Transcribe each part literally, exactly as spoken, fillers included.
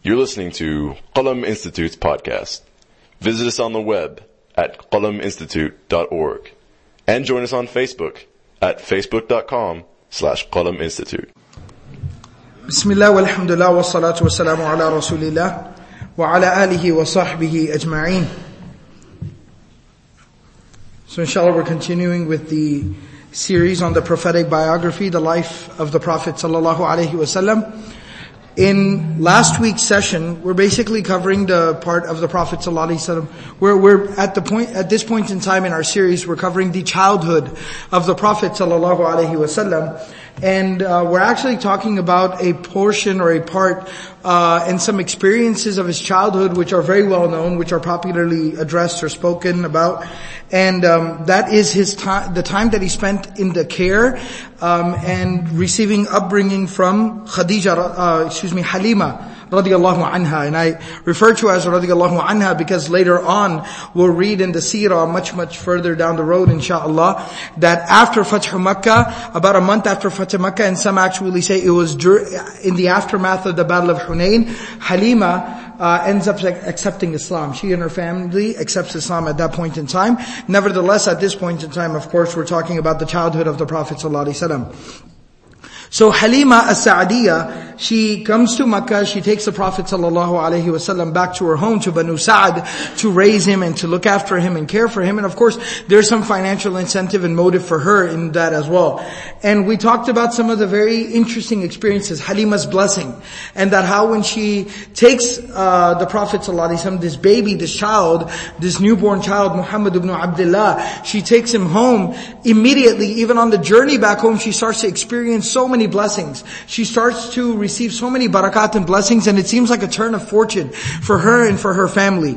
You're listening to Qalam Institute's podcast. Visit us on the web at qalam institute dot org and join us on Facebook at facebook.com slash qalam institute. Bismillah walhamdulillah wa salatu wa salamu ala rasulillah wa ala alihi wa sahbihi ajma'een. So inshallah we're continuing with the series on the prophetic biography, the life of the Prophet sallallahu alaihi wasallam. In last week's session, we're basically covering the part of the Prophet sallallahu alaihi wasallam where we're at the point, at this point in time in our series, we're covering the childhood of the Prophet sallallahu alaihi wasallam. And uh, we're actually talking about a portion or a part uh, and some experiences of his childhood which are very well known, which are popularly addressed or spoken about. And um, that is his time, the time that he spent in the care um, and receiving upbringing from Khadija, uh, excuse me, Halima radiyallahu anha. And I refer to as radiyallahu anha because later on we'll read in the seerah much, much further down the road inshallah that after Fath Makkah, about a month after Fath Makkah, and some actually say it was in the aftermath of the Battle of Hunayn, Halima Uh, ends up accepting Islam. She and her family accepts Islam at that point in time. Nevertheless, at this point in time, of course, we're talking about the childhood of the Prophet sallallahu alaihi wasallam. So Halima as-Sa'diyah, she comes to Makkah, she takes the Prophet sallallahu alaihi wasallam back to her home, to Banu Sa'd, to raise him and to look after him and care for him. And of course, there's some financial incentive and motive for her in that as well. And we talked about some of the very interesting experiences, Halima's blessing, and that how when she takes uh, the Prophet sallallahu alaihi wasallam, this baby, this child, this newborn child, Muhammad ibn Abdullah, she takes him home immediately. Even on the journey back home, she starts to experience so many blessings. She starts to receive so many barakat and blessings, and it seems like a turn of fortune for her and for her family.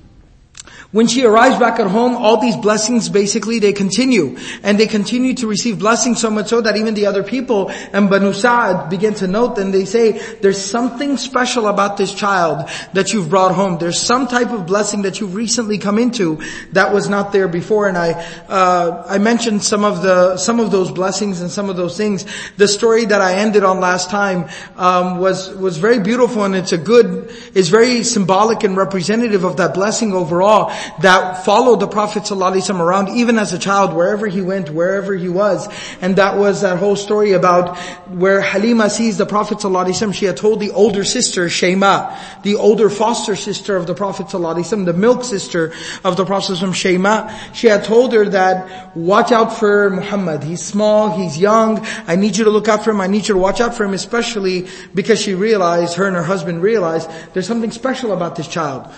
When she arrives back at home, all these blessings basically they continue. And they continue to receive blessings so much so that even the other people and Banu Sa'd begin to note and they say, there's something special about this child that you've brought home. There's some type of blessing that you've recently come into that was not there before. And I, uh, I mentioned some of the, some of those blessings and some of those things. The story that I ended on last time, um, was, was very beautiful, and it's a good, it's very symbolic and representative of that blessing overall that followed the Prophet ﷺ around even as a child, wherever he went, wherever he was. And that was that whole story about where Halima sees the Prophet ﷺ. She had told the older sister, Shayma, the older foster sister of the Prophet ﷺ, the milk sister of the Prophet ﷺ, Shayma, she had told her that, watch out for Muhammad. He's small, he's young, I need you to look out for him, I need you to watch out for him, especially because she realized, her and her husband realized, there's something special about this child.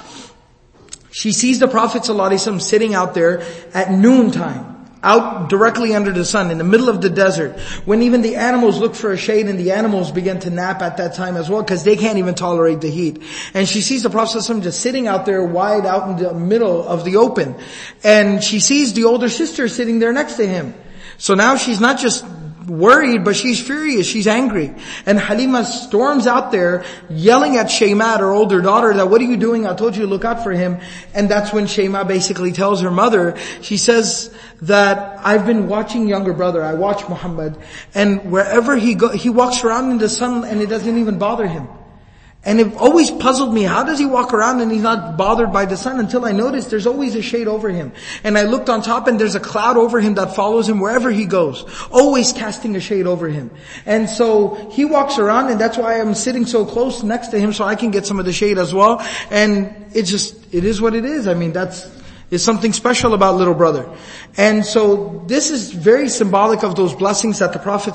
She sees the Prophet ﷺ sitting out there at noontime, out directly under the sun, in the middle of the desert, when even the animals look for a shade, and the animals begin to nap at that time as well, because they can't even tolerate the heat. And she sees the Prophet ﷺ just sitting out there wide out in the middle of the open. And she sees the older sister sitting there next to him. So now she's not just worried, but she's furious, she's angry. And Halima storms out there yelling at Shayma, her older daughter, that what are you doing? I told you to look out for him. And that's when Shayma basically tells her mother, she says that I've been watching younger brother, I watch Muhammad, and wherever he go, he walks around in the sun and it doesn't even bother him. And it always puzzled me, how does he walk around and he's not bothered by the sun, until I noticed there's always a shade over him. And I looked on top and there's a cloud over him that follows him wherever he goes, always casting a shade over him. And so he walks around, and that's why I'm sitting so close next to him so I can get some of the shade as well. And it's just, it is what it is. I mean, that's, it's something special about little brother. And so this is very symbolic of those blessings that the Prophet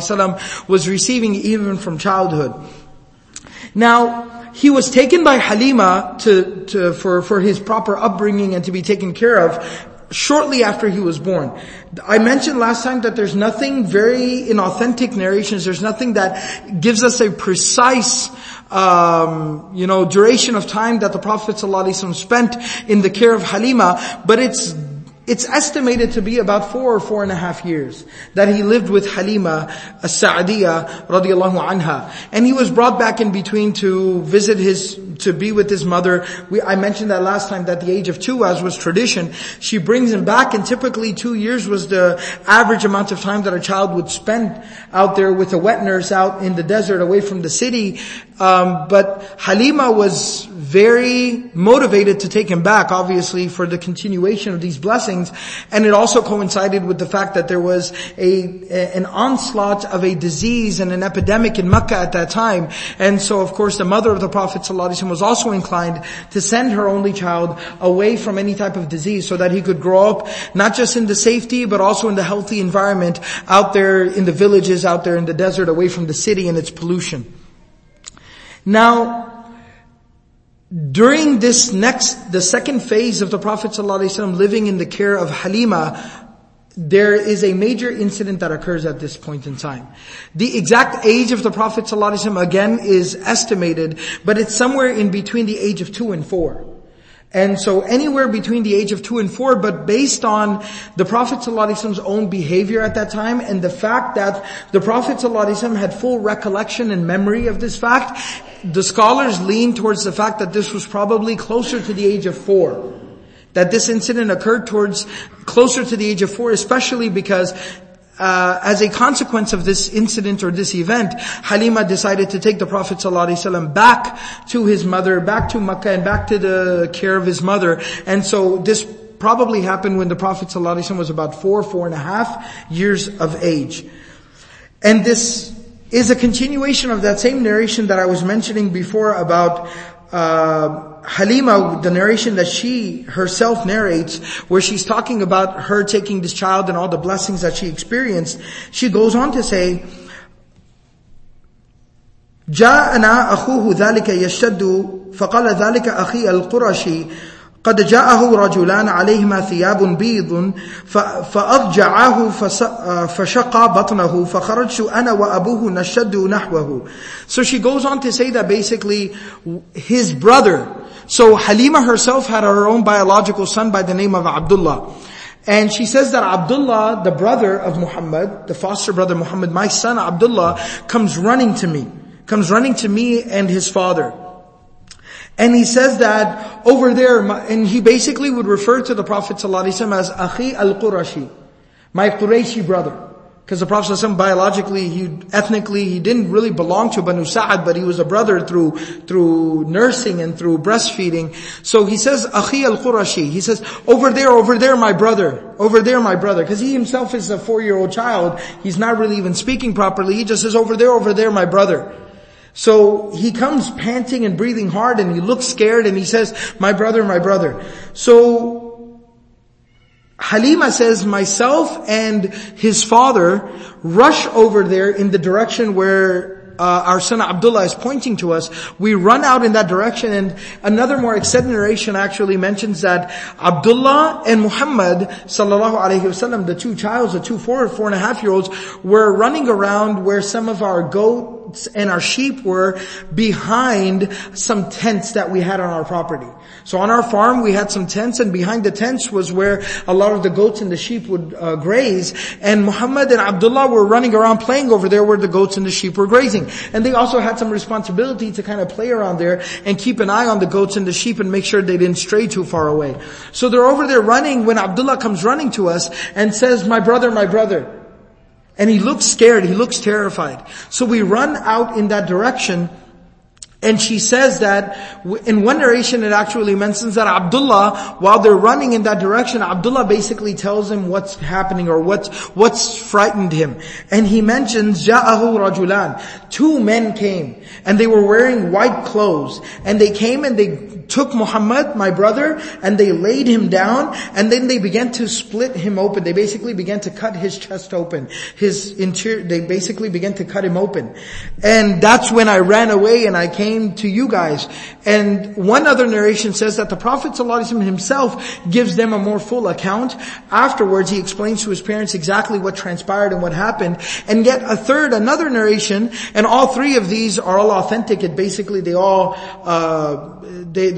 ﷺ was receiving even from childhood. Now, he was taken by Halima to, to, for, for his proper upbringing and to be taken care of shortly after he was born. I mentioned last time that there's nothing very, in authentic narrations, there's nothing that gives us a precise, um, you know, duration of time that the Prophet ﷺ spent in the care of Halima, but it's It's estimated to be about four or four and a half years that he lived with Halima as-Sa'diyah radiyallahu anha. And he was brought back in between to visit his to be with his mother. We, I mentioned that last time, that the age of two, as was tradition, she brings him back, and typically two years was the average amount of time that a child would spend out there with a wet nurse out in the desert away from the city. Um, but Halima was very motivated to take him back, obviously, for the continuation of these blessings. And it also coincided with the fact that there was a, a an onslaught of a disease and an epidemic in Mecca at that time. And so, of course, the mother of the Prophet ﷺ was also inclined to send her only child away from any type of disease so that he could grow up not just in the safety, but also in the healthy environment out there in the villages, out there in the desert, away from the city and its pollution. Now, during this next, the second phase of the Prophet ﷺ living in the care of Halima, there is a major incident that occurs at this point in time. The exact age of the Prophet ﷺ again is estimated, but it's somewhere in between the age of two and four. And so anywhere between the age of two and four, but based on the Prophet ﷺ's own behavior at that time, and the fact that the Prophet ﷺ had full recollection and memory of this fact, the scholars lean towards the fact that this was probably closer to the age of four. That this incident occurred towards, closer to the age of four, especially because Uh, as a consequence of this incident or this event, Halima decided to take the Prophet ﷺ back to his mother, back to Makkah, and back to the care of his mother. And so this probably happened when the Prophet ﷺ was about four, four and a half years of age. And this is a continuation of that same narration that I was mentioning before about uh Halima, the narration that she herself narrates, where she's talking about her taking this child and all the blessings that she experienced. She goes on to say, جاءنا أخوه ذلك يشتد فقال ذلك أخي القرشي قد جاءه رجلان عليهما ثياب بيض فأضجعاه فشق بطنه فخرجت أنا وأبوه نشد نحوه. So she goes on to say that basically his brother, so Halima herself had her own biological son by the name of Abdullah. And she says that Abdullah, the brother of Muhammad, the foster brother Muhammad, my son Abdullah, comes running to me, comes running to me and his father. And he says that over there, and he basically would refer to the Prophet ﷺ as Akhi al-Qurashi, my Qurayshi brother. Because the Prophet ﷺ biologically, he, ethnically, he didn't really belong to Banu Sa'ad, but he was a brother through, through nursing and through breastfeeding. So he says, Akhi al-Qurashi. He says, over there, over there, my brother. Over there, my brother. Because he himself is a four-year-old child. He's not really even speaking properly. He just says, over there, over there, my brother. So he comes panting and breathing hard, and he looks scared, and he says, my brother, my brother. So Halima says, myself and his father rush over there in the direction where Uh, our son Abdullah is pointing to us. We run out in that direction, and another more extended narration actually mentions that Abdullah and Muhammad sallallahu alaihi wasallam, the two childs, the two four, four and a half year olds, were running around where some of our goats and our sheep were behind some tents that we had on our property. So on our farm we had some tents, and behind the tents was where a lot of the goats and the sheep would uh, graze. And Muhammad and Abdullah were running around playing over there where the goats and the sheep were grazing. And they also had some responsibility to kind of play around there and keep an eye on the goats and the sheep and make sure they didn't stray too far away. So they're over there running when Abdullah comes running to us and says, my brother, my brother. And he looks scared, he looks terrified. So we run out in that direction. And she says that, in one narration it actually mentions that Abdullah, while they're running in that direction, Abdullah basically tells him what's happening or what's, what's frightened him. And he mentions, جَاءَهُ رَجُلَانِ. Two men came, and they were wearing white clothes. And they came and they took Muhammad, my brother, and they laid him down, and then they began to split him open. They basically began to cut his chest open. His interior, they basically began to cut him open. And that's when I ran away and I came to you guys. And one other narration says that the Prophet ﷺ himself gives them a more full account. Afterwards, he explains to his parents exactly what transpired and what happened. And yet a third, another narration, and all three of these are all authentic. It basically, they all, uh, they, they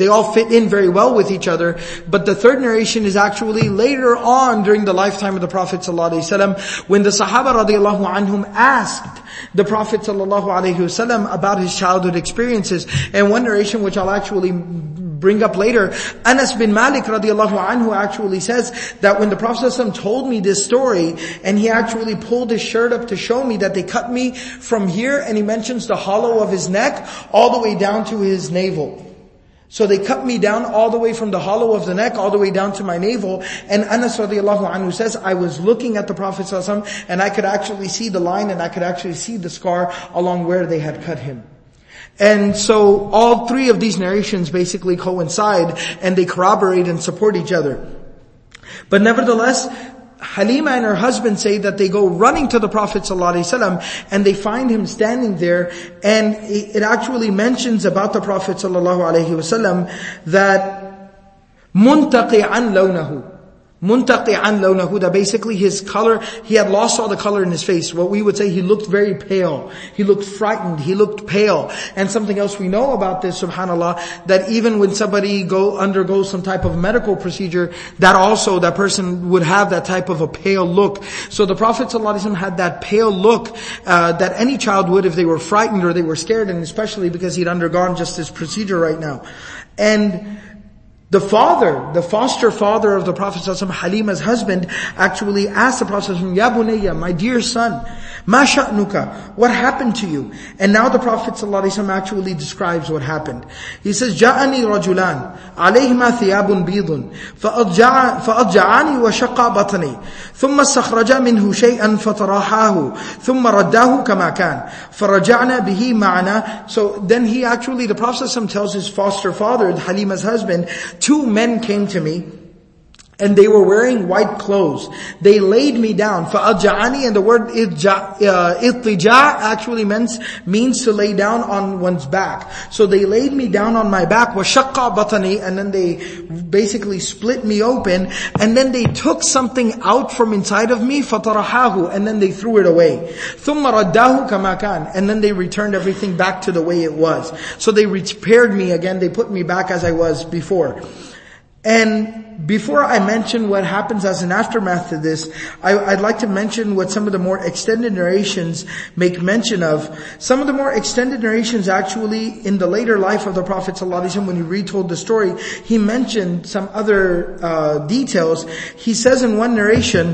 they all fit in very well with each other. But the third narration is actually later on during the lifetime of the Prophet ﷺ, when the Sahaba radiallahu anhum asked the Prophet ﷺ about his childhood experiences. And one narration which I'll actually bring up later, Anas bin Malik radiallahu anhu actually says that when the Prophet ﷺ told me this story, and he actually pulled his shirt up to show me that they cut me from here, and he mentions the hollow of his neck all the way down to his navel. So they cut me down all the way from the hollow of the neck all the way down to my navel. And Anas radiallahu anhu says, I was looking at the Prophet ﷺ and I could actually see the line and I could actually see the scar along where they had cut him. And so all three of these narrations basically coincide and they corroborate and support each other. But nevertheless, Halima and her husband say that they go running to the Prophet ﷺ and they find him standing there, and it actually mentions about the Prophet ﷺ that muntaqi'an lawnahu. Muntaqi'an lawnahu, that basically his color, he had lost all the color in his face. What we would say, he looked very pale. He looked frightened. He looked pale. And something else we know about this, subhanAllah, that even when somebody go undergoes some type of medical procedure, that also, that person would have that type of a pale look. So the Prophet ﷺ had that pale look, uh, that any child would if they were frightened or they were scared, and especially because he'd undergone just this procedure right now. And the father, the foster father of the Prophet ﷺ, Halima's husband, actually asked the Prophet ﷺ, Ya bunayya, my dear son, ma sha'nuka, what happened to you? And now the Prophet ﷺ actually describes what happened. He says, Ja'ani rajulan, alayhima thiyabun bidun, fa'adja'ani wa shaqqa batani, thumma istakhraja minhu shay'an fatarahahu, thumma raddahu kama kan, faraja'na bihi ma'ana. So then he actually, the Prophet ﷺ tells his foster father, Halima's husband, two men came to me, and they were wearing white clothes. They laid me down. فَأَجَّعَنِي, and the word إِطِّجَاء actually means, means to lay down on one's back. So they laid me down on my back, وَشَقَّ بَطَنِي, and then they basically split me open, and then they took something out from inside of me, فَطَرَحَاهُ, and then they threw it away. ثُمَّ رَدَّاهُ كَمَا كَانَ, and then they returned everything back to the way it was. So they repaired me again, they put me back as I was before. And before I mention what happens as an aftermath to this, I, I'd like to mention what some of the more extended narrations make mention of. Some of the more extended narrations actually, in the later life of the Prophet ﷺ, when he retold the story, he mentioned some other uh, details. He says in one narration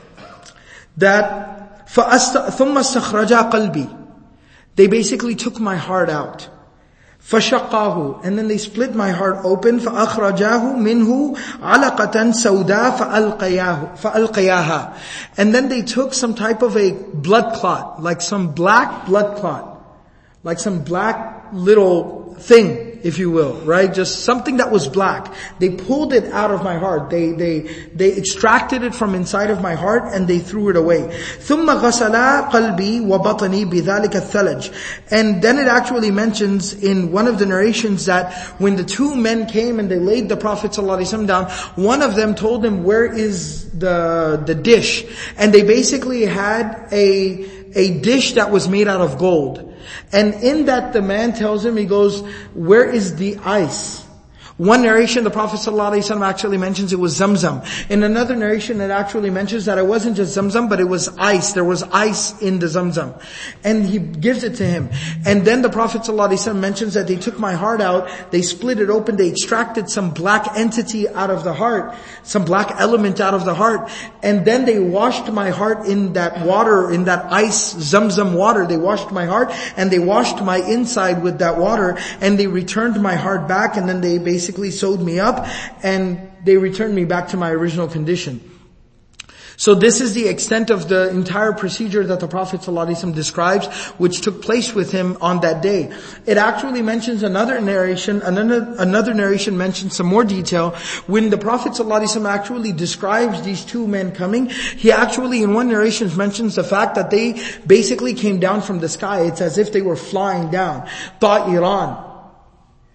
that فَأَسْتَ ثُمَّ اسْتَخْرَجَا قَلْبِي, they basically took my heart out. فَشَقَّاهُ, and then they split my heart open. فَأَخْرَجَاهُ مِنْهُ عَلَقَةً سَوْدَى فَأَلْقَيَاهُ فَأَلْقَيَاهَا, and then they took some type of a blood clot, like some black blood clot, like some black little thing, if you will, right? Just something that was black. They pulled it out of my heart. They, they, they extracted it from inside of my heart and they threw it away. ثُمَّ غَسَلَا قَلْبِي وَبَطَنِي بِذَلِكَ الثَّلَجِ. And then it actually mentions in one of the narrations that when the two men came and they laid the Prophet ﷺ down, one of them told him, where is the, the dish? And they basically had a, a dish that was made out of gold. And in that the man tells him, he goes, where is the ice? One narration, the Prophet ﷺ actually mentions it was Zamzam. In another narration, it actually mentions that it wasn't just Zamzam, but it was ice. There was ice in the Zamzam. And he gives it to him. And then the Prophet ﷺ mentions that they took my heart out, they split it open, they extracted some black entity out of the heart, some black element out of the heart, and then they washed my heart in that water, in that ice Zamzam water. They washed my heart, and they washed my inside with that water, and they returned my heart back, and then they basically sewed me up, and they returned me back to my original condition. So this is the extent of the entire procedure that the Prophet ﷺ describes, which took place with him on that day. It actually mentions another narration, another, another narration mentions some more detail. When the Prophet ﷺ actually describes these two men coming, he actually in one narration mentions the fact that they basically came down from the sky. It's as if they were flying down. Ta'iran.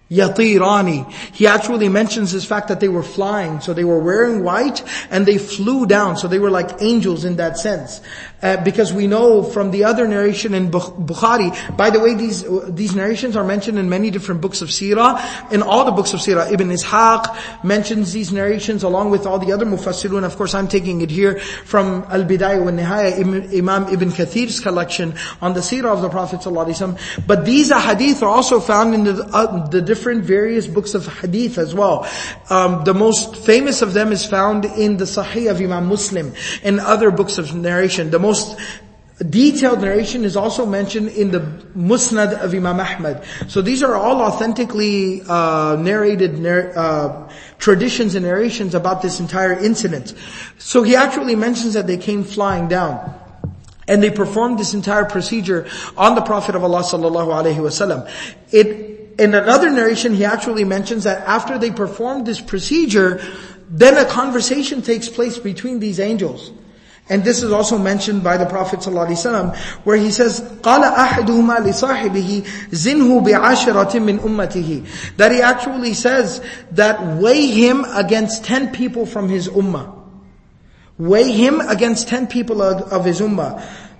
يَطِيرَانِ. He actually mentions this fact that they were flying. So they were wearing white and they flew down. So they were like angels in that sense. Uh, because we know from the other narration in Bukhari, by the way, these these narrations are mentioned in many different books of Seerah. In all the books of Seerah, Ibn Ishaq mentions these narrations along with all the other Mufassirun. Of course, I'm taking it here from Al-Bidayah wa Nihaya, Imam Ibn Kathir's collection on the Seerah of the Prophet ﷺ. But these hadith are also found in the, uh, the different various books of hadith as well. Um, the most famous of them is found in the Sahih of Imam Muslim and other books of narration. The most detailed narration is also mentioned in the Musnad of Imam Ahmad. So these are all authentically uh, narrated uh, traditions and narrations about this entire incident. So he actually mentions that they came flying down. And they performed this entire procedure on the Prophet of Allah sallallahu alaihi wasallam. It, in another narration, he actually mentions that after they performed this procedure, then a conversation takes place between these angels. And this is also mentioned by the Prophet ﷺ, where he says, قَالَ أَحَدُهُمَا لِصَاحِبِهِ زِنْهُ بِعَشْرَةٍ مِّنْ أُمَّتِهِ. That he actually says that weigh him against ten people from his ummah. Weigh him against ten people of, of his ummah.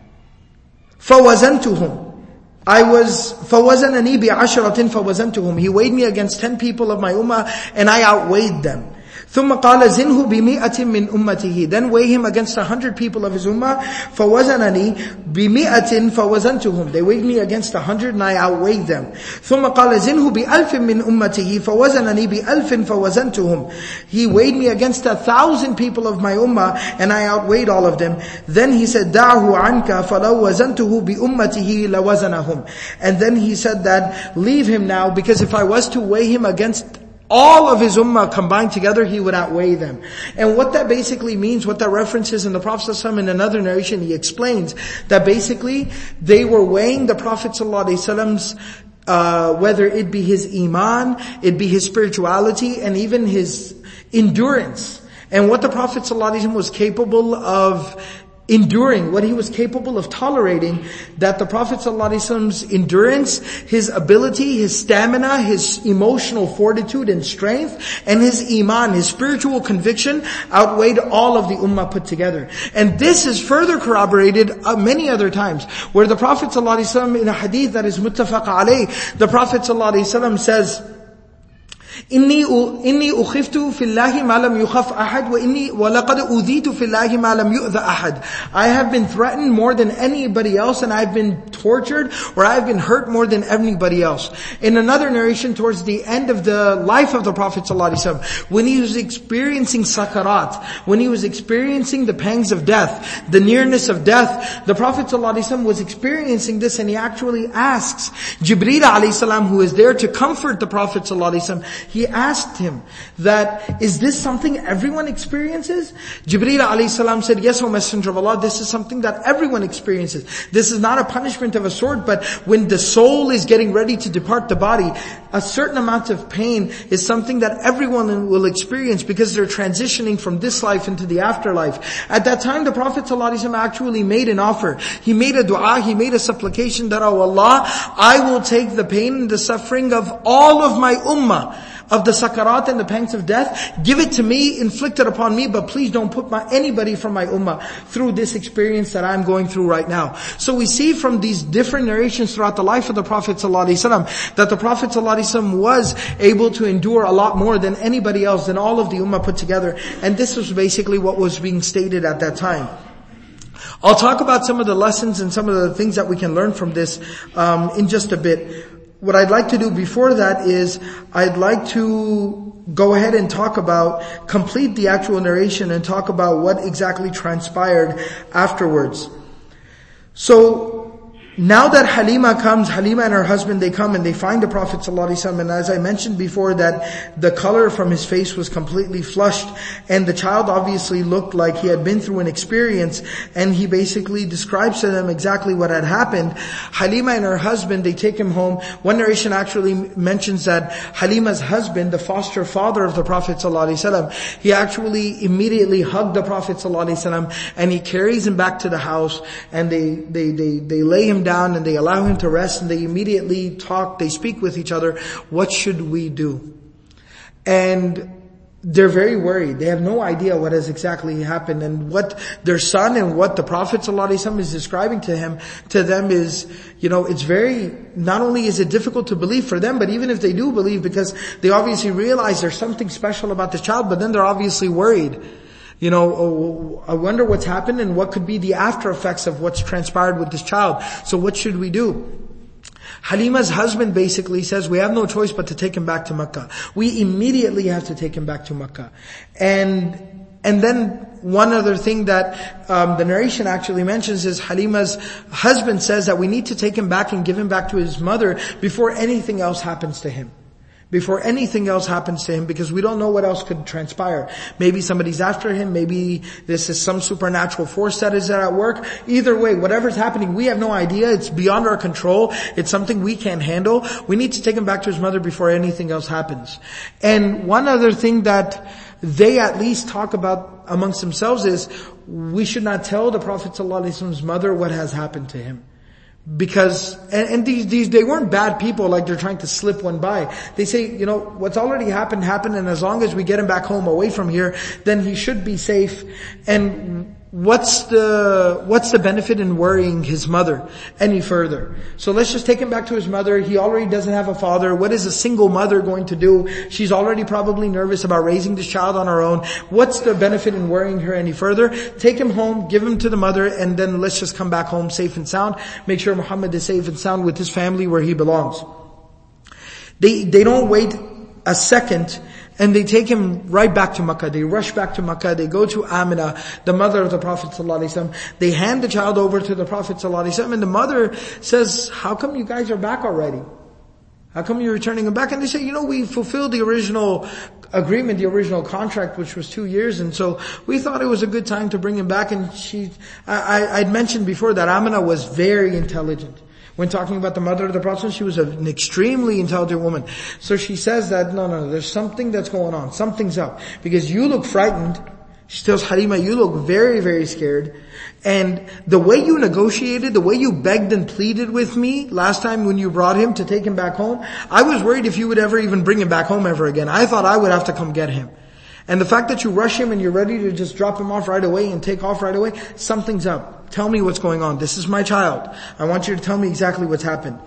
فَوَزَنْتُهُمْ. I was, فَوَزَنَنِي بِعَشْرَةٍ فَوَزَنْتُهُمْ. He weighed me against ten people of my ummah and I outweighed them. ثم قال زنه بمئة من أمته. Then weigh him against a hundred people of his ummah. فوزنني بمئة فوزنتهم. They weighed me against a hundred and I outweighed them. ثم قال زنه بألف من أمته فوزنني بألف فوزنتهم. He weighed me against a thousand people of my ummah and I outweighed all of them. Then he said دعه عنك فلو وزنته بأمته لوزنهم. And then he said that leave him now, because if I was to weigh him against all of his ummah combined together, he would outweigh them. And what that basically means, what that references in the Prophet ﷺ, in another narration, he explains that basically they were weighing the Prophet ﷺ's, uh, whether it be his iman, it be his spirituality, and even his endurance. And what the Prophet ﷺ was capable of enduring, what he was capable of tolerating, that the Prophet ﷺ's endurance, his ability, his stamina, his emotional fortitude and strength, and his iman, his spiritual conviction, outweighed all of the ummah put together. And this is further corroborated uh, many other times, where the Prophet ﷺ, in a hadith that is muttafaq alayh, the Prophet ﷺ says, إني إني أخفت في الله ما لم يخف أحد وإني ولقد أوذيت في الله ما لم يؤذ أحد. I have been threatened more than anybody else, and I've been tortured, or I've been hurt more than anybody else. In another narration towards the end of the life of the Prophet ﷺ, when he was experiencing sakarat, when he was experiencing the pangs of death, the nearness of death, the Prophet ﷺ was experiencing this, and he actually asks Jibreel alayhi salam, who is there to comfort the Prophet ﷺ, he asked him that, is this something everyone experiences? Jibreel alayhi salam said, yes, O Messenger of Allah, this is something that everyone experiences. This is not a punishment of a sort, but when the soul is getting ready to depart the body, a certain amount of pain is something that everyone will experience, because they're transitioning from this life into the afterlife. At that time, the Prophet ﷺ actually made an offer. He made a dua, he made a supplication that, oh Allah, I will take the pain and the suffering of all of my ummah, of the sakarat and the pangs of death. Give it to me, inflict it upon me, but please don't put my, anybody from my ummah through this experience that I'm going through right now. So we see from these different narrations throughout the life of the Prophet ﷺ that the Prophet ﷺ was able to endure a lot more than anybody else, than all of the ummah put together. And this was basically what was being stated at that time. I'll talk about some of the lessons and some of the things that we can learn from this um, in just a bit. What I'd like to do before that is, I'd like to go ahead and talk about, complete the actual narration and talk about what exactly transpired afterwards. So, now that Halima comes, Halima and her husband, they come and they find the Prophet ﷺ, and as I mentioned before, that the color from his face was completely flushed, and the child obviously looked like he had been through an experience, and he basically describes to them exactly what had happened. Halima and her husband, they take him home. One narration actually mentions that Halima's husband, the foster father of the Prophet ﷺ, he actually immediately hugged the Prophet ﷺ, and he carries him back to the house, and they, they, they, they lay him down and they allow him to rest and they immediately talk, they speak with each other. What should we do? And they're very worried. They have no idea what has exactly happened, and what their son and what the Prophet ﷺ is describing to him, to them is, you know, it's very, not only is it difficult to believe for them, but even if they do believe, because they obviously realize there's something special about the child, but then they're obviously worried. You know, oh, I wonder what's happened and what could be the after effects of what's transpired with this child. So what should we do? Halima's husband basically says, we have no choice but to take him back to Mecca. We immediately have to take him back to Mecca. And, and then one other thing that um, the narration actually mentions is Halima's husband says that we need to take him back and give him back to his mother before anything else happens to him. Before anything else happens to him, because we don't know what else could transpire. Maybe somebody's after him, maybe this is some supernatural force that is at work. Either way, whatever's happening, we have no idea. It's beyond our control. It's something we can't handle. We need to take him back to his mother before anything else happens. And one other thing that they at least talk about amongst themselves is, we should not tell the Prophet ﷺ's mother what has happened to him. Because, and, and these, these, they weren't bad people like they're trying to slip one by. They say, you know, what's already happened, happened, and as long as we get him back home away from here, then he should be safe. And what's the, what's the benefit in worrying his mother any further? So let's just take him back to his mother. He already doesn't have a father. What is a single mother going to do? She's already probably nervous about raising this child on her own. What's the benefit in worrying her any further? Take him home, give him to the mother, and then let's just come back home safe and sound. Make sure Muhammad is safe and sound with his family where he belongs. They, they don't wait a second, and they take him right back to Makkah. They rush back to Makkah. They go to Amina, the mother of the Prophet ﷺ. They hand the child over to the Prophet ﷺ, and the mother says, how come you guys are back already? How come you're returning him back? And they say, you know, we fulfilled the original agreement, the original contract, which was two years, and so we thought it was a good time to bring him back. And she, I, I, I'd mentioned before that Amina was very intelligent. When talking about the mother of the Prophet, she was an extremely intelligent woman. So she says that, no, no, no, there's something that's going on. Something's up. Because you look frightened. She tells Halima, you look very, very scared. And the way you negotiated, the way you begged and pleaded with me last time when you brought him to take him back home, I was worried if you would ever even bring him back home ever again. I thought I would have to come get him. And the fact that you rush him and you're ready to just drop him off right away and take off right away, something's up. Tell me what's going on. This is my child. I want you to tell me exactly what's happened.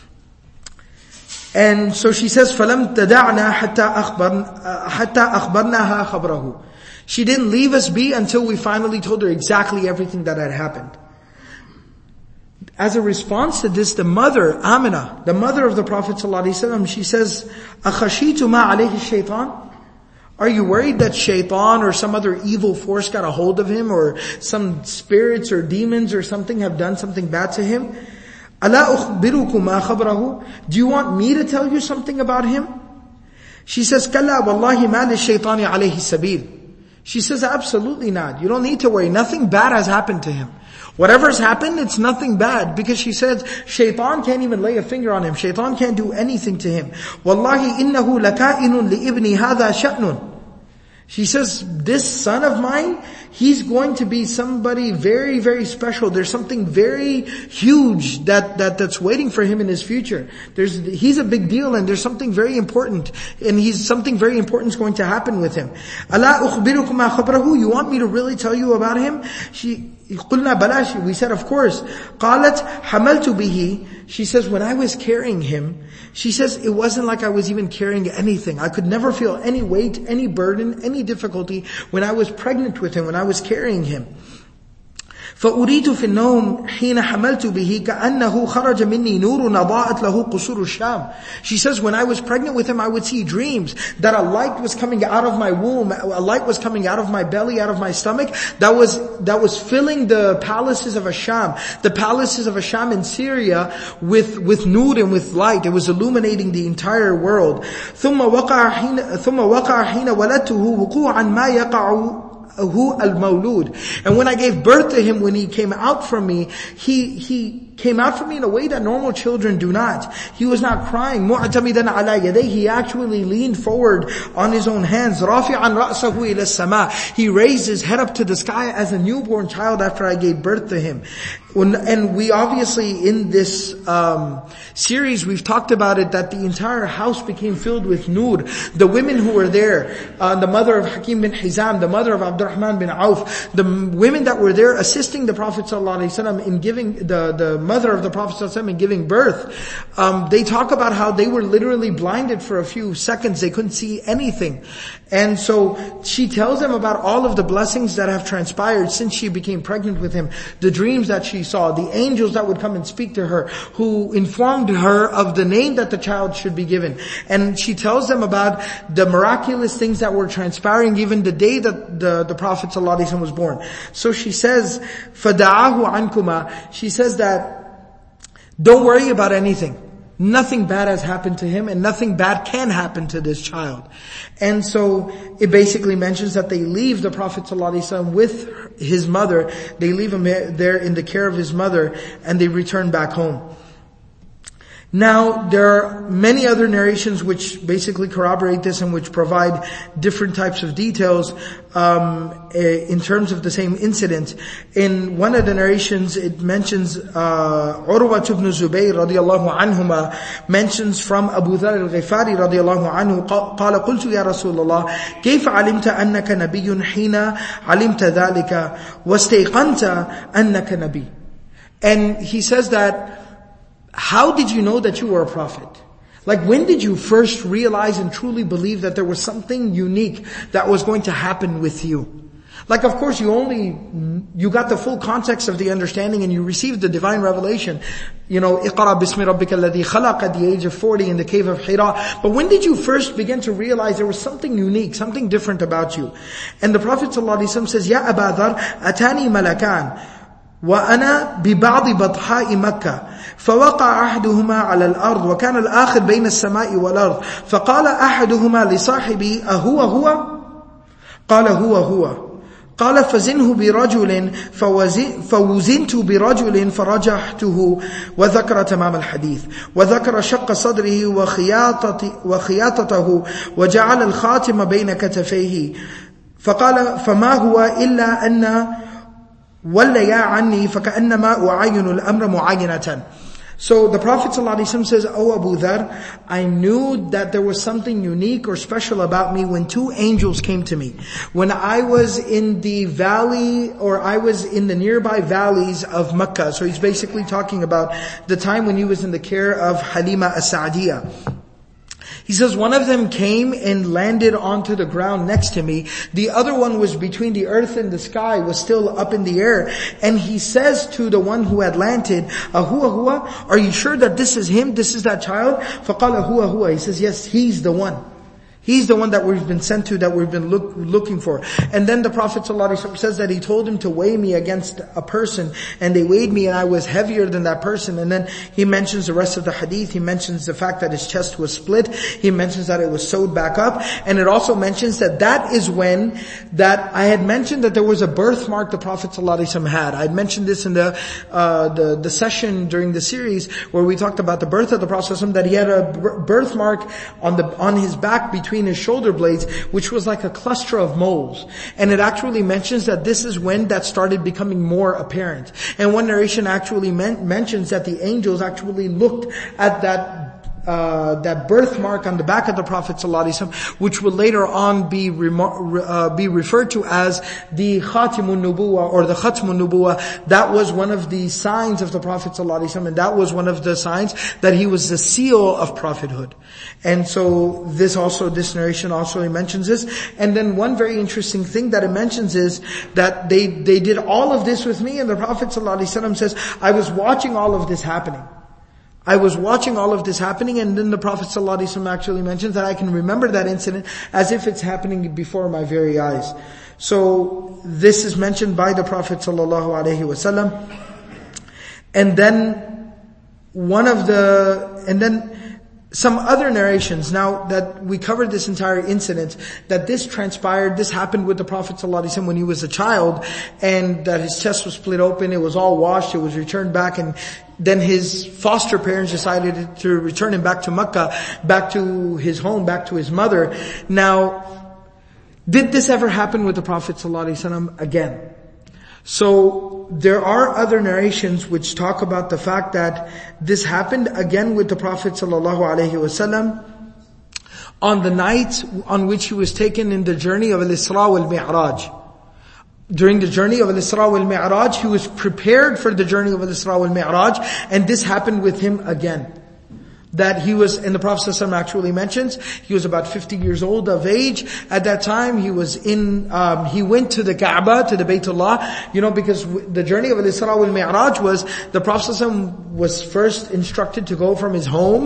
And so she says, فَلَمْ تَدَعْنَا حَتَّى أَخْبَرْنَاهَا خَبْرَهُ. She didn't leave us be until we finally told her exactly everything that had happened. As a response to this, the mother, Amina, the mother of the Prophet ﷺ, she says, أَخَشِيتُ مَا عَلَيْهِ الشَّيْطَانِ. Are you worried that shaitan or some other evil force got a hold of him, or some spirits or demons or something have done something bad to him? أَلَا أُخْبِرُكُمْ مَا خَبْرَهُ. Do you want me to tell you something about him? She says, كَلَّا وَاللَّهِ مَا لِلشَّيْطَانِ عَلَيْهِ السَّبِيلِ. She says, absolutely not. You don't need to worry. Nothing bad has happened to him. Whatever's happened, it's nothing bad. Because she said, shaitan can't even lay a finger on him. Shaitan can't do anything to him. وَاللَّهِ إِنَّهُ لَكَائِنٌ لِإِبْنِ هَذَا شَأْنٌ. She says, this son of mine, he's going to be somebody very, very special. There's something very huge that, that, that's waiting for him in his future. There's, he's a big deal, and there's something very important, and he's, something very important is going to happen with him. أَلَا أُخْبِرُكُمْ مَا خَبْرَهُ. You want me to really tell you about him? She, قُلْنَا بَلَا. We said, of course. قَالَتْ حَمَلْتُ بِهِ. She says, when I was carrying him, she says, it wasn't like I was even carrying anything. I could never feel any weight, any burden, any difficulty when I was pregnant with him, when I was carrying him. فأريد في النوم حين حملت به كأنه خرج مني نور أضاءت له قصور الشام. She says, when I was pregnant with him, I would see dreams that a light was coming out of my womb, a light was coming out of my belly, out of my stomach, that was that was filling the palaces of Asham, the palaces of Asham in Syria with with nur and with light. It was illuminating the entire world. ثم وقع حين ثم وقع حين ولدته وقوعا ما يقع Hu al-Mawlud. And when I gave birth to him, when he came out from me, he, he, came out from me in a way that normal children do not. He was not crying. مُعْتَمِدًا عَلَى يَدَيْهِ. He actually leaned forward on his own hands. رَافِعًا رَأْسَهُ إِلَى السَّمَاءِ. He raised his head up to the sky as a newborn child after I gave birth to him. And we obviously, in this um, series, we've talked about it, that the entire house became filled with nur. The women who were there, uh, the mother of Hakim bin Hizam, the mother of Abdurrahman bin Auf, the women that were there assisting the Prophet ﷺ in giving, the, the mother of the Prophet ﷺ in giving birth, um, they talk about how they were literally blinded for a few seconds. They couldn't see anything. And so she tells them about all of the blessings that have transpired since she became pregnant with him, the dreams that she saw, the angels that would come and speak to her, who informed her of the name that the child should be given. And she tells them about the miraculous things that were transpiring even the day that the, the Prophet ﷺ was born. So she says, فَدَعَاهُ عَنْكُمَا. She says that, don't worry about anything. Nothing bad has happened to him, and nothing bad can happen to this child. And so it basically mentions that they leave the Prophet ﷺ with his mother. They leave him there in the care of his mother, and they return back home. Now, there are many other narrations which basically corroborate this and which provide different types of details um, in terms of the same incident. In one of the narrations, it mentions uh, Urwa ibn Zubayr radiyallahu anhuma mentions from Abu Dharr al-Ghifari radiyallahu anhu قال قلت يا رسول الله كيف علمت أنك نبي حين علمت ذلك واستيقنت أنك نبي. And he says that, how did you know that you were a prophet? Like, when did you first realize and truly believe that there was something unique that was going to happen with you? Like, of course, you only, you got the full context of the understanding and you received the divine revelation. You know, اقرأ باسم ربك الذي خلق at the age of forty in the cave of Hira. But when did you first begin to realize there was something unique, something different about you? And the Prophet ﷺ says, يا أبا ذر أتاني ملكان وأنا ببعض بطحاء مكة فوقع أحدهما على الأرض وكان الآخر بين السماء والأرض فقال أحدهما لصاحبي أهو هو؟ قال هو هو. قال فزنه برجل فوزنت برجل فرجحته وذكر تمام الحديث وذكر شق صدره وخياطته وجعل الخاتم بين كتفيه فقال فما هو إلا أن وَلَّيَا عَنِّي فَكَأَنَّمَا أُعَيِّنُ الْأَمْرَ مُعَيِّنَةً. So the Prophet ﷺ says, "O Abu Dharr, I knew that there was something unique or special about me when two angels came to me. When I was in the valley, or I was in the nearby valleys of Mecca." So he's basically talking about the time when he was in the care of Halima as-Sa'diyah. He says, one of them came and landed onto the ground next to me. The other one was between the earth and the sky, was still up in the air. And he says to the one who had landed, "Ahua hua, are you sure that this is him? This is that child?" فَقَالَ هُوَ هُوَ. He says, yes, he's the one. He's the one that we've been sent to, that we've been look, looking for. And then the Prophet ﷺ says that he told him to weigh me against a person, and they weighed me and I was heavier than that person. And then he mentions the rest of the hadith. He mentions the fact that his chest was split. He mentions that it was sewed back up. And it also mentions that that is when, that I had mentioned that there was a birthmark the Prophet ﷺ had. I had mentioned this in the, uh, the, the session during the series where we talked about the birth of the Prophet ﷺ, that he had a birthmark on the, on his back between his shoulder blades, which was like a cluster of moles. And it actually mentions that this is when that started becoming more apparent. And one narration actually men- mentions that the angels actually looked at that Uh, that birthmark on the back of the Prophet ﷺ, which will later on be remar- uh, be referred to as the Khatimun Nubuwah or the Khatmun Nubuwah. That was one of the signs of the Prophet ﷺ, and that was one of the signs that he was the seal of prophethood. And so this also, this narration also mentions this. And then one very interesting thing that it mentions is that they they did all of this with me, and the Prophet ﷺ says, I was watching all of this happening. I was watching all of this happening, and then the Prophet ﷺ actually mentions that I can remember that incident as if it's happening before my very eyes. So this is mentioned by the Prophet ﷺ. And then one of the, and then some other narrations, now that we covered this entire incident, that this transpired, this happened with the Prophet ﷺ when he was a child, and that his chest was split open, it was all washed, it was returned back, and then his foster parents decided to return him back to Mecca, back to his home, back to his mother. Now, did this ever happen with the Prophet ﷺ again? So, there are other narrations which talk about the fact that this happened again with the Prophet ﷺ on the night on which he was taken in the journey of Al-Isra wal-Mi'raj. During the journey of Al-Isra wal-Mi'raj, he was prepared for the journey of Al-Isra wal-Mi'raj, and this happened with him again. That he was, and the Prophet ﷺ actually mentions, he was about fifty years old of age. At that time, he was in, um, he went to the Kaaba, to the Baytullah, you know, because the journey of Al-Isra wal-Mi'raj was, the Prophet ﷺ was first instructed to go from his home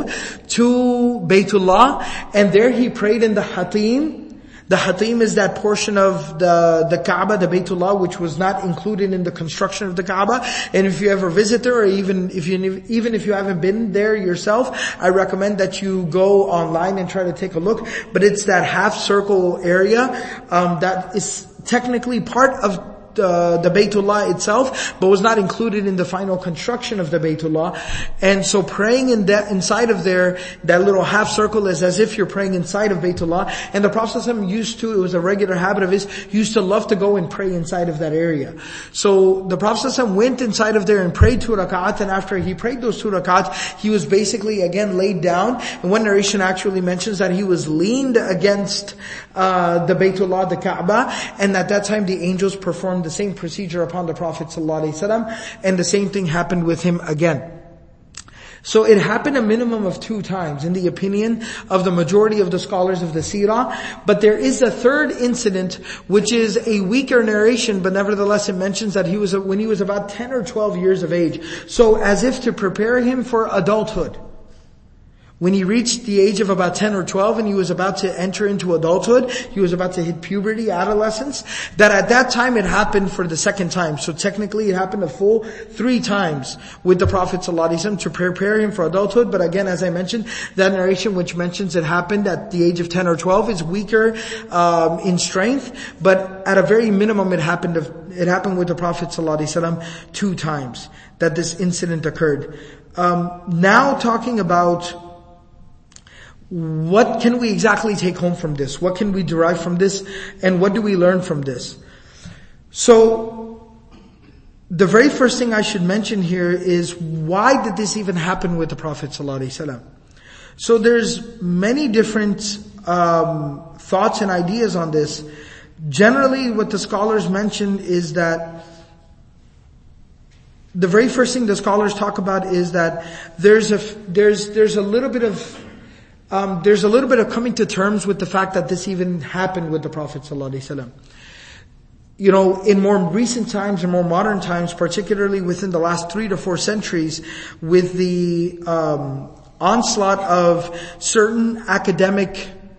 to Baytullah, and there he prayed in the Hatim. The Hatim is that portion of the, the Kaaba, the Baytullah, which was not included in the construction of the Kaaba. And if you ever visit there, or even if you, even if you haven't been there yourself, I recommend that you go online and try to take a look. But it's that half circle area, um, that is technically part of Uh, the Baytullah itself, but was not included in the final construction of the Baytullah. And so praying in that, inside of there, that little half circle is as if you're praying inside of Baytullah. And the Prophet ﷺ used to, it was a regular habit of his, used to love to go and pray inside of that area. So the Prophet ﷺ went inside of there and prayed two rak'at, and after he prayed those two rak'at, he was basically again laid down. And one narration actually mentions that he was leaned against uh the Baytullah, the Kaaba, and at that time the angels performed the same procedure upon the Prophet ﷺ, and the same thing happened with him again. So it happened a minimum of two times in the opinion of the majority of the scholars of the Seerah. But there is a third incident which is a weaker narration, but nevertheless it mentions that he was when he was about ten or twelve years of age. So as if to prepare him for adulthood. When he reached the age of about ten or twelve and he was about to enter into adulthood, he was about to hit puberty, adolescence, that at that time it happened for the second time. So technically it happened a full three times with the Prophet ﷺ to prepare him for adulthood. But again, as I mentioned, that narration which mentions it happened at the age of ten or twelve is weaker um, in strength, but at a very minimum it happened of, it happened with the Prophet ﷺ two times that this incident occurred. Um, now talking about what can we exactly take home from this? What can we derive from this? And what do we learn from this? So, the very first thing I should mention here is, why did this even happen with the Prophet ﷺ? So there's many different um, thoughts and ideas on this. Generally, what the scholars mention is that the very first thing the scholars talk about is that there's a there's there's a little bit of Um, there's a little bit of coming to terms with the fact that this even happened with the Prophet ﷺ. You know, in more recent times and more modern times, particularly within the last three to four centuries, with the um, onslaught of certain academic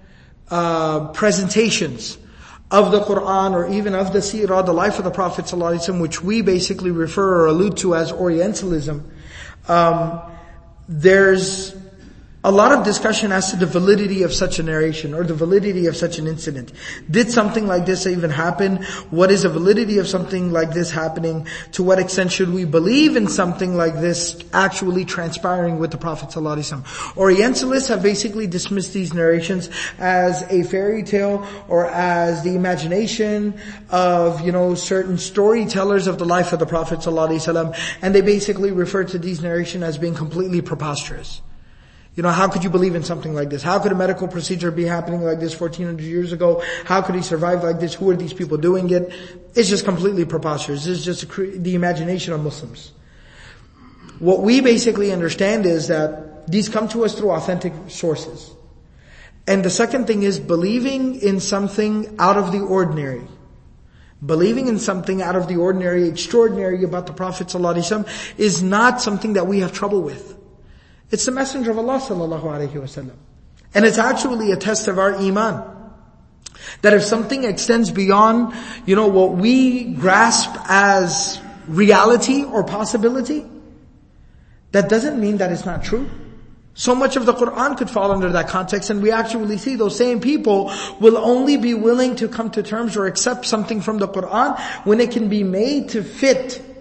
uh, presentations of the Quran or even of the Seerah, the life of the Prophet ﷺ, which we basically refer or allude to as Orientalism, um, there's a lot of discussion as to the validity of such a narration or the validity of such an incident. Did something like this even happen? What is the validity of something like this happening? To what extent should we believe in something like this actually transpiring with the Prophet ﷺ? Orientalists have basically dismissed these narrations as a fairy tale or as the imagination of, you know, certain storytellers of the life of the Prophet ﷺ, and they basically refer to these narrations as being completely preposterous. You know, how could you believe in something like this? How could a medical procedure be happening like this fourteen hundred years ago? How could he survive like this? Who are these people doing it? It's just completely preposterous. It's just the imagination of Muslims. What we basically understand is that these come to us through authentic sources. And the second thing is believing in something out of the ordinary. Believing in something out of the ordinary, extraordinary about the Prophet ﷺ is not something that we have trouble with. It's the Messenger of Allah sallallahu alaihi wasallam. And it's actually a test of our iman. That if something extends beyond, you know, what we grasp as reality or possibility, that doesn't mean that it's not true. So much of the Quran could fall under that context, and we actually see those same people will only be willing to come to terms or accept something from the Quran when it can be made to fit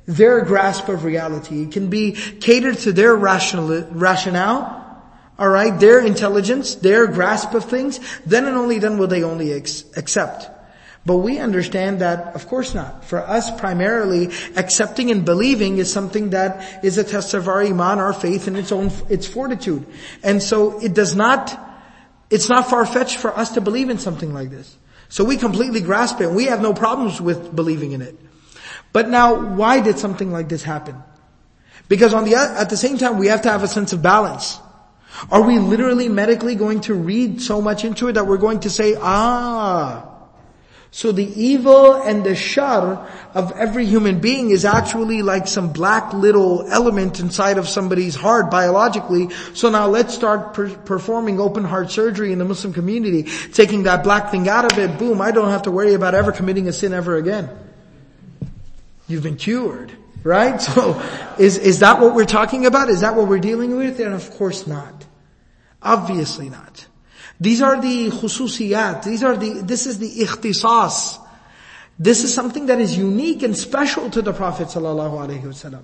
their grasp of reality. It can be catered to their rational, rationale, alright, their intelligence, their grasp of things. Then and only then will they only ex- accept. But we understand that, of course not. For us, primarily, accepting and believing is something that is a test of our iman, our faith, and its own, its fortitude. And so it does not, it's not far-fetched for us to believe in something like this. So we completely grasp it, and we have no problems with believing in it. But now, why did something like this happen? Because on the, at the same time, we have to have a sense of balance. Are we literally medically going to read so much into it that we're going to say, ah, so the evil and the shar of every human being is actually like some black little element inside of somebody's heart biologically. So now let's start per- performing open heart surgery in the Muslim community, taking that black thing out of it. Boom, I don't have to worry about ever committing a sin ever again. You've been cured, right? So is, is that what we're talking about? Is that what we're dealing with? And of course not. Obviously not. These are the khususiyat. These are the, this is the ikhtisas. This is something that is unique and special to the Prophet sallallahu alaihi wasallam.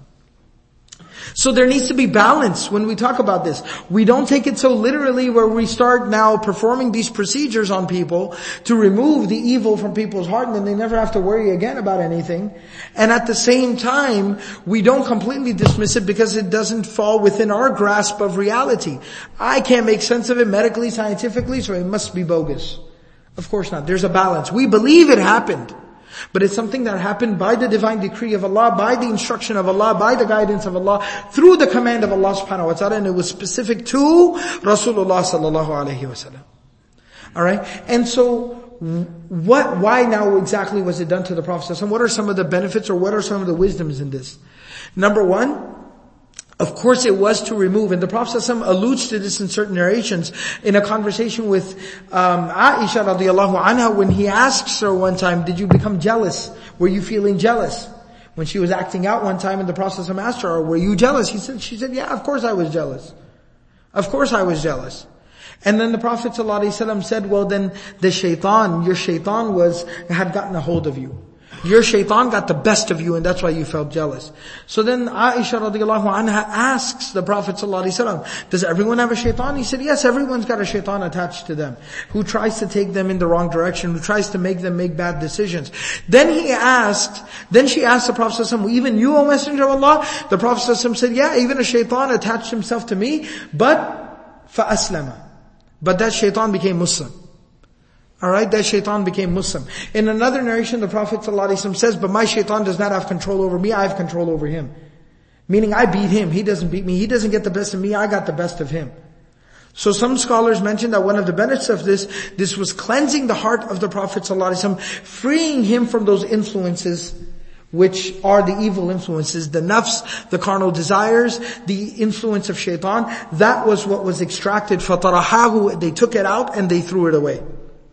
So there needs to be balance when we talk about this. We don't take it so literally where we start now performing these procedures on people to remove the evil from people's heart and then they never have to worry again about anything. And at the same time, we don't completely dismiss it because it doesn't fall within our grasp of reality. I can't make sense of it medically, scientifically, so it must be bogus. Of course not. There's a balance. We believe it happened. But it's something that happened by the divine decree of Allah, by the instruction of Allah, by the guidance of Allah, through the command of Allah subhanahu wa ta'ala, and it was specific to Rasulullah sallallahu alayhi wa sallam. Alright? And so, what, why now exactly was it done to the Prophet sallallahu alayhi wa sallam? What are some of the benefits or what are some of the wisdoms in this? Number one, of course it was to remove, and the Prophet ﷺ alludes to this in certain narrations, in a conversation with um, Aisha radiallahu anha, when he asks her one time, did you become jealous? Were you feeling jealous? When she was acting out one time and the Prophet ﷺ asked her, were you jealous? He said, she said, yeah, of course I was jealous. Of course I was jealous. And then the Prophet ﷺ said, well then the shaitan, your shaitan was, had gotten a hold of you. Your shaitan got the best of you and that's why you felt jealous. So then Aisha radiallahu anha asks the Prophet ﷺ, does everyone have a shaitan? He said, yes, everyone's got a shaitan attached to them, who tries to take them in the wrong direction, who tries to make them make bad decisions. Then he asked, then she asked the Prophet ﷺ, even you, O Messenger of Allah? The Prophet ﷺ said, yeah, even a shaitan attached himself to me, but فَأَسْلَمَ. But that shaitan became Muslim. Alright, that shaitan became Muslim. In another narration, the Prophet ﷺ says, but my shaitan does not have control over me, I have control over him. Meaning I beat him, he doesn't beat me, he doesn't get the best of me, I got the best of him. So some scholars mention that one of the benefits of this, this was cleansing the heart of the Prophet ﷺ, freeing him from those influences, which are the evil influences, the nafs, the carnal desires, the influence of shaitan. That was what was extracted. فَطَرَحَاهُ, they took it out and they threw it away.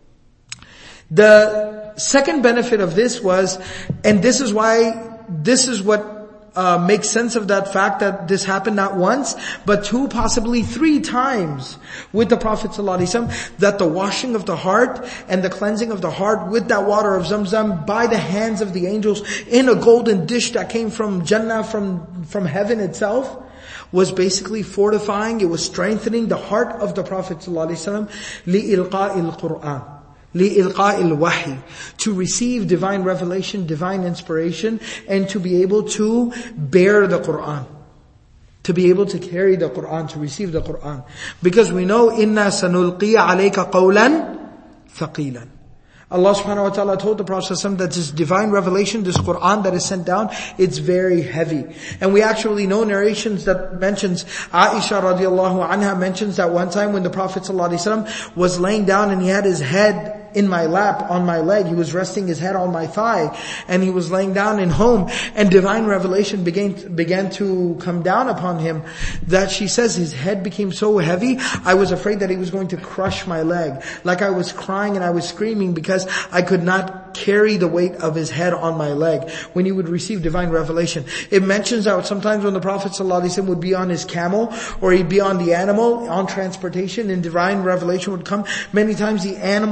The second benefit of this was, and this is why, this is what uh, makes sense of that fact that this happened not once, but two, possibly three times with the Prophet ﷺ, that the washing of the heart and the cleansing of the heart with that water of Zamzam by the hands of the angels in a golden dish that came from Jannah, from, from heaven itself, was basically fortifying, it was strengthening the heart of the Prophet ﷺ, لِإِلْقَاءِ الْقُرْآنِ. لِإِلْقَاءِ الْوَحِي, to receive divine revelation, divine inspiration, and to be able to bear the Qur'an. To be able to carry the Qur'an, to receive the Qur'an. Because we know, إِنَّا سَنُلْقِيَ عَلَيْكَ قَوْلًا ثَقِيلًا. Allah subhanahu wa ta'ala told the Prophet ﷺ that this divine revelation, this Qur'an that is sent down, it's very heavy. And we actually know narrations that mentions, Aisha radiallahu anha mentions that one time when the Prophet ﷺ was laying down and he had his head in my lap, on my leg, he was resting his head on my thigh, and he was laying down in home, and divine revelation began, began to come down upon him, that she says his head became so heavy, I was afraid that he was going to crush my leg. Like I was crying and I was screaming because I could not carry the weight of his head on my leg when he would receive divine revelation. It mentions that sometimes when the Prophet ﷺ would be on his camel, or he'd be on the animal, on transportation, and divine revelation would come, many times the animal would sit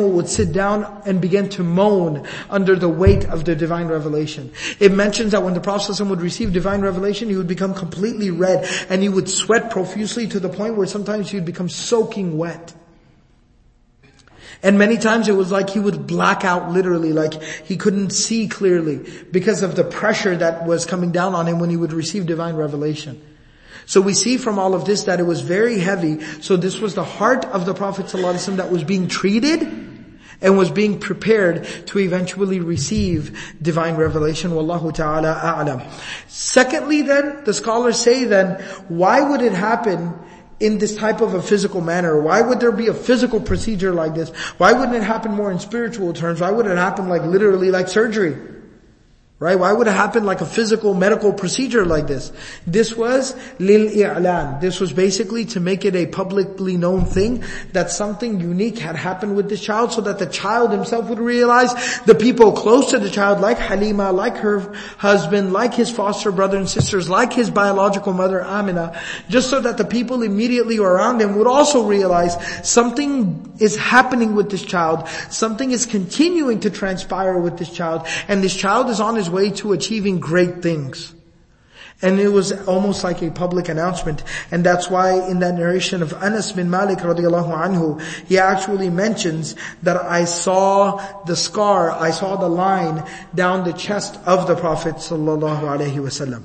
sit down and begin to moan under the weight of the divine revelation. It mentions that when the Prophet ﷺ would receive divine revelation, he would become completely red and he would sweat profusely to the point where sometimes he would become soaking wet. And many times it was like he would black out literally, like he couldn't see clearly because of the pressure that was coming down on him when he would receive divine revelation. So we see from all of this that it was very heavy. So this was the heart of the Prophet ﷺ that was being treated and was being prepared to eventually receive divine revelation. Wallahu ta'ala a'lam. Secondly then, the scholars say then, why would it happen in this type of a physical manner? Why would there be a physical procedure like this? Why wouldn't it happen more in spiritual terms? Why would it happen like literally like surgery? Right? Why would it happen like a physical medical procedure like this? This was lil-i'lan. This was basically to make it a publicly known thing that something unique had happened with this child, so that the child himself would realize, the people close to the child like Halima, like her husband, like his foster brother and sisters, like his biological mother Amina, just so that the people immediately around him would also realize something is happening with this child, something is continuing to transpire with this child, and this child is on his way to achieving great things. And it was almost like a public announcement. And that's why in that narration of Anas bin Malik radiallahu anhu, he actually mentions that I saw the scar, I saw the line down the chest of the Prophet sallallahu alaihi wasallam.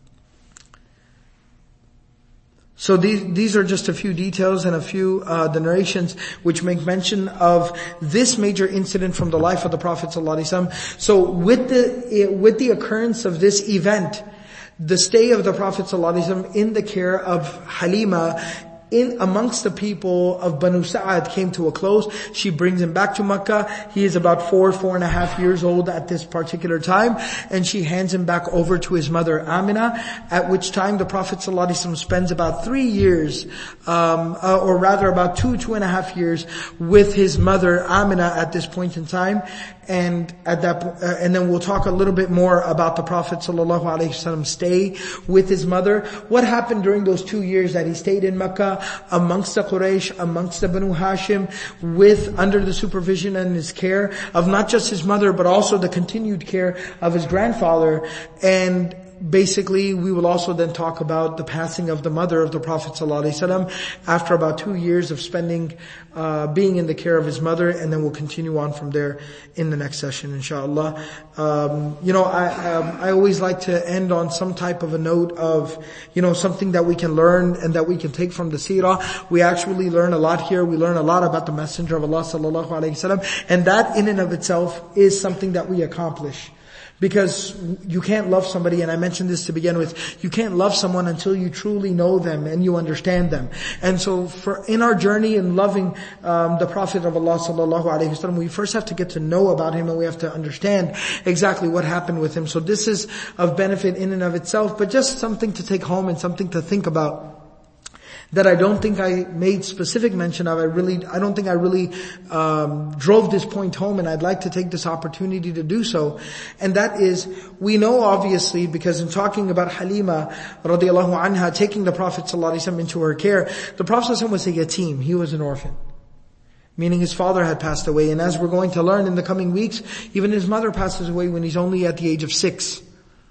So these, these are just a few details and a few, uh, the narrations which make mention of this major incident from the life of the Prophet ﷺ. So with the, with the occurrence of this event, the stay of the Prophet ﷺ in the care of Halima, in amongst the people of Banu Sa'ad came to a close. She brings him back to Makkah. He is about four, four and a half years old at this particular time. And she hands him back over to his mother Amina, at which time the Prophet ﷺ spends about three years, um, uh, or rather about two, two and a half years with his mother Amina at this point in time. And at that, uh, and then we'll talk a little bit more about the Prophet sallallahu alaihi wasallam stay with his mother. What happened during those two years that he stayed in Makkah, amongst the Quraysh, amongst the Banu Hashim, with, under the supervision and his care of not just his mother, but also the continued care of his grandfather. And basically, we will also then talk about the passing of the mother of the Prophet ﷺ after about two years of spending, uh, being in the care of his mother, and then we'll continue on from there in the next session, inshallah. Um, you know, I, um, I always like to end on some type of a note of, you know, something that we can learn and that we can take from the seerah. We actually learn a lot here. We learn a lot about the Messenger of Allah sallallahu alaihi wasallam, and that in and of itself is something that we accomplish. Because you can't love somebody, and I mentioned this to begin with, you can't love someone until you truly know them and you understand them. And so for, in our journey in loving um, the Prophet of Allah sallallahu alaihi wasallam, we first have to get to know about him, and we have to understand exactly what happened with him. So this is of benefit in and of itself, but just something to take home and something to think about, that I don't think I made specific mention of. I really, I don't think I really um, drove this point home, and I'd like to take this opportunity to do so. And that is, we know obviously, because in talking about Halima radiallahu anha taking the Prophet sallallahu alaihi wasallam into her care, the Prophet sallallahu alaihi wasallam was a yatim. He was an orphan, meaning his father had passed away. And as we're going to learn in the coming weeks, even his mother passes away when he's only at the age of six.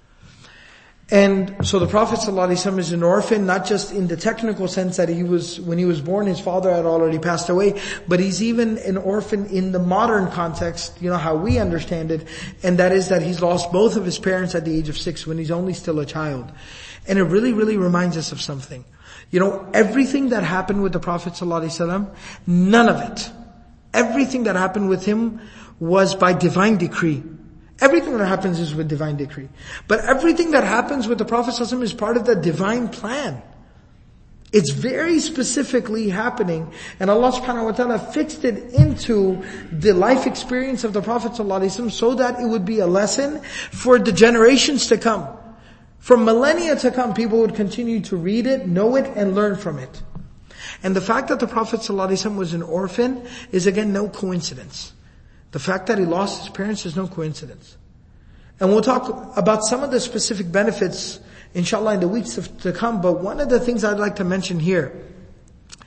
And so the Prophet ﷺ is an orphan, not just in the technical sense that he was, when he was born, his father had already passed away, but he's even an orphan in the modern context, you know, how we understand it, and that is that he's lost both of his parents at the age of six when he's only still a child. And it really, really reminds us of something. You know, everything that happened with the Prophet ﷺ, none of it, everything that happened with him was by divine decree. Everything that happens is with divine decree. But everything that happens with the Prophet ﷺ is part of the divine plan. It's very specifically happening, and Allah subhanahu wa ta'ala fixed it into the life experience of the Prophet ﷺ so that it would be a lesson for the generations to come. For millennia to come, people would continue to read it, know it, and learn from it. And the fact that the Prophet ﷺ was an orphan is again no coincidence. The fact that he lost his parents is no coincidence. And we'll talk about some of the specific benefits, inshallah, in the weeks to come. But one of the things I'd like to mention here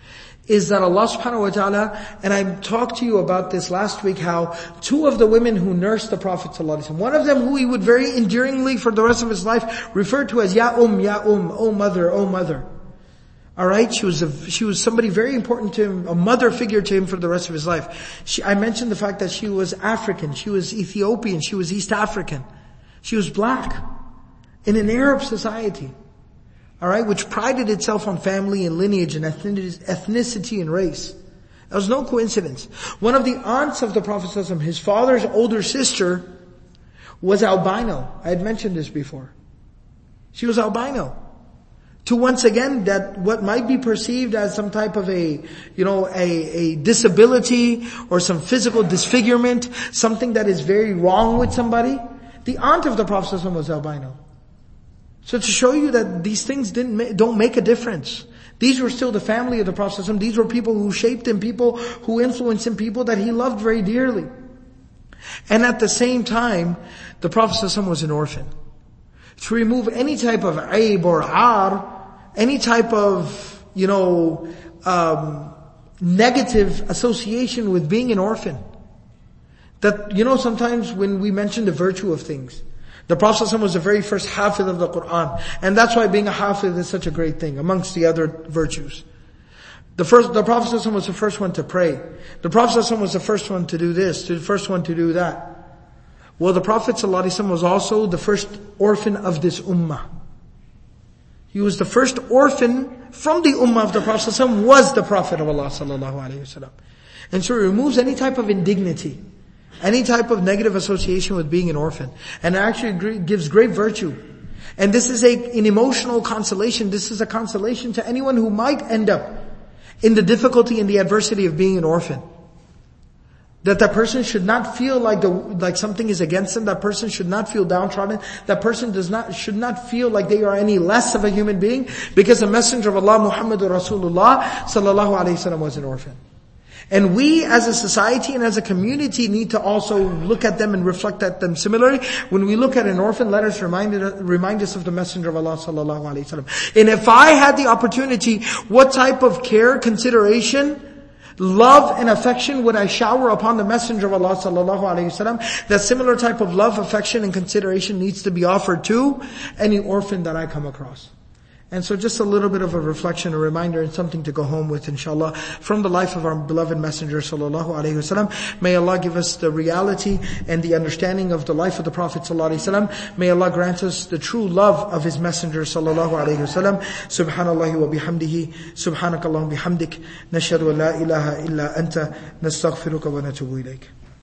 is that Allah subhanahu wa ta'ala, and I talked to you about this last week, how two of the women who nursed the Prophet ﷺ, one of them who he would very endearingly for the rest of his life refer to as Ya Um, Ya Um, oh mother, oh mother. Alright, she was a, she was somebody very important to him, a mother figure to him for the rest of his life. She, I mentioned the fact that she was African, she was Ethiopian, she was East African. She was black in an Arab society. Alright, which prided itself on family and lineage and ethnicity and race. That was no coincidence. One of the aunts of the Prophet ﷺ, his father's older sister, was albino. I had mentioned this before. She was albino. To once again, that what might be perceived as some type of a, you know, a, a disability or some physical disfigurement, something that is very wrong with somebody, the aunt of the Prophet ﷺ was albino. So to show you that these things didn't ma- don't make a difference. These were still the family of the Prophet ﷺ. These were people who shaped him, people who influenced him, people that he loved very dearly. And at the same time, the Prophet ﷺ was an orphan. To remove any type of aib or ar, any type of, you know, um, negative association with being an orphan. That, you know, sometimes when we mention the virtue of things, the Prophet ﷺ was the very first hafiz of the Qur'an. And that's why being a hafiz is such a great thing, amongst the other virtues. The first, the Prophet ﷺ was the first one to pray. The Prophet ﷺ was the first one to do this, the first one to do that. Well, the Prophet ﷺ was also the first orphan of this ummah. He was the first orphan from the ummah of the Prophet ﷺ, was the Prophet of Allah sallallahu alaihi wasallam. And so it removes any type of indignity, any type of negative association with being an orphan. And it actually gives great virtue. And this is a, an emotional consolation. This is a consolation to anyone who might end up in the difficulty and the adversity of being an orphan. That that person should not feel like the, like something is against them. That person should not feel downtrodden. That person does not, should not feel like they are any less of a human being, because the Messenger of Allah, Muhammadur Rasulullah sallallahu alaihi wasallam, was an orphan. And we as a society and as a community need to also look at them and reflect at them similarly. When we look at an orphan, let us remind, remind us of the Messenger of Allah sallallahu alaihi wasallam. And if I had the opportunity, what type of care, consideration, love and affection would I shower upon the Messenger of Allah sallallahu alaihi wasallam? That similar type of love, affection and consideration needs to be offered to any orphan that I come across. And so just a little bit of a reflection, a reminder, and something to go home with, inshallah, from the life of our beloved Messenger sallallahu alaihi wasallam. May Allah give us the reality and the understanding of the life of the Prophet sallallahu alaihi wasallam. May Allah grant us the true love of His Messenger sallallahu alaihi wasallam. Subhanallahi wa bihamdihi, subhanakallahum bihamdik, nashhadu an la ilaha illa anta, nastaghfiruka wa natubu ilayk.